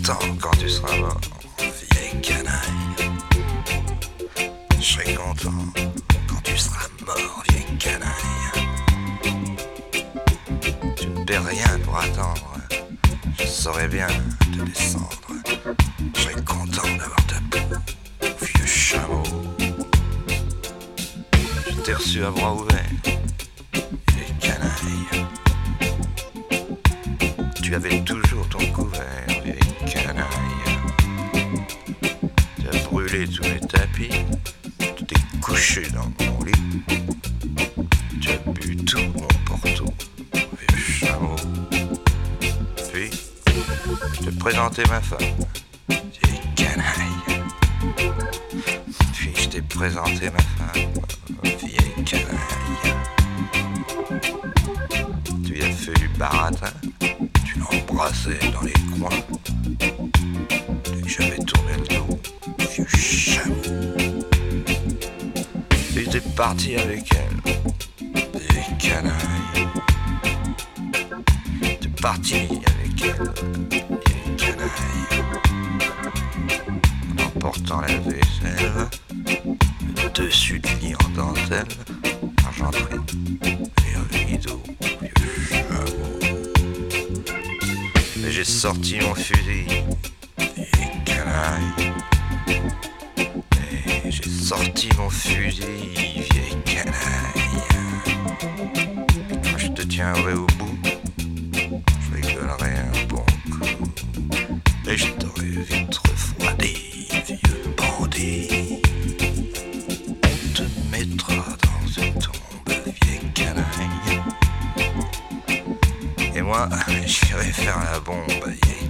content quand tu seras mort, vieille canaille. Je serai content quand tu seras mort, vieille canaille. Tu ne perds rien pour attendre, je saurais bien te descendre. Je serais content d'avoir ta peau, vieux chameau. Je t'ai reçu à bras ouverts, vieille canaille. Tu avais toujours ton couvert, vieille canaille. Tu as brûlé tous les tapis, tu t'es couché dans mon lit. Tu as bu tout mon porto, vieux chameau. Puis, je t'ai présenté ma femme, vieille canaille. Puis je t'ai présenté ma femme, vieille canaille. Tu y as fait du baratin, tu l'embrassais dans les coins. Et j'avais tourné le dos, vieux chameau. Et t'es parti avec elle, vieille canaille. T'es parti avec elle, vieille canaille. En emportant la vaisselle, le dessus du lit en dentelle, argenterie et un rideau, vieux chameau. Et j'ai sorti mon fusil, vieille canaille. Et j'ai sorti mon fusil, vieille canaille. Et quand je te tiendrai au bout, je rigolerai un bon coup. Et je t'aurai vite refroidi, vieux bandit. On te mettra dans une tombe, vieille canaille. Et moi, j'irai faire la bombe, vieille